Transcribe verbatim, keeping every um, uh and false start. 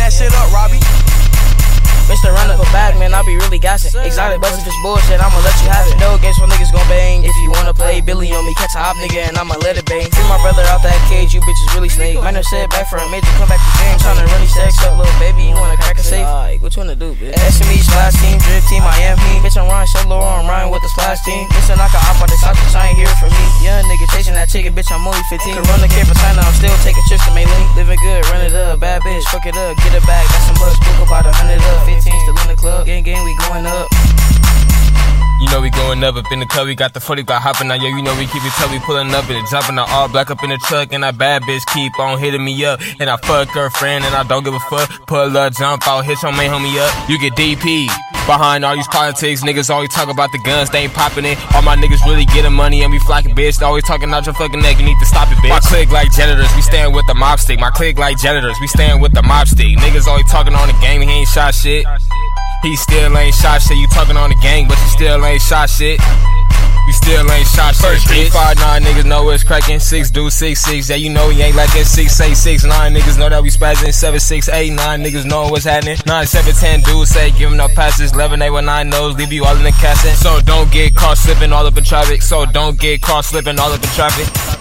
that shit up, Robbie. Mister Run Up a bag, man, I be really gassing. Exotic buzz if it's bullshit, I'ma let you have it. No games for niggas gon' bang. If you wanna play Billy on me, catch a hop nigga and I'ma let it bang. Free my brother out that cage, you bitches really snake. Might have said back for a major, come back to game. Tryna run these sex up, little baby, you wanna crack a safe? Like, what you wanna do, bitch? S M E splash team, drip team, I am he. Bitch, I'm Ryan Solo, I'm Ryan with the splash team. Listen, I can hop on the socks, I ain't here from me. Young nigga chasing that chicken, bitch, I'm only fifteen. Corona care for China, I'm still taking trips to Maylene. Living good, run it up, bad bitch, fuck it up, get it back. Got some bucks, book about a hundred up. fifteen still in the club. Gang, gang, we going up. You know we going up, up in the club, we got the forty, got hopping out, yo, you know we keep it tough, we pulling up and it dropping out all black up in the truck, and that bad bitch keep on hitting me up, and I fuck her friend, and I don't give a fuck, pull up, jump out, hit your main homie up, you get D P. Behind all these politics, niggas always talk about the guns, they ain't popping it. All my niggas really getting money and we flocking, bitch. They always talking out your fucking neck, you need to stop it, bitch. My clique like janitors, we stand with the mob stick. My clique like janitors, we stand with the mob stick. Niggas always talking on the game, he ain't shot shit. He still ain't shot shit. You talking on the gang, but you still ain't shot shit. You still ain't shot shit. Three, five, nine niggas know it's cracking. Six, do six, six. Yeah, you know he ain't like that. Six, eight, six, nine niggas know that we spazzing. Seven, six, eight, nine niggas know what's happening. Nine, seven, ten dudes say give him no passes. Eleven, eight, one, nine knows leave you all in the casting. So don't get caught slipping all up in traffic. So don't get caught slipping all up in traffic.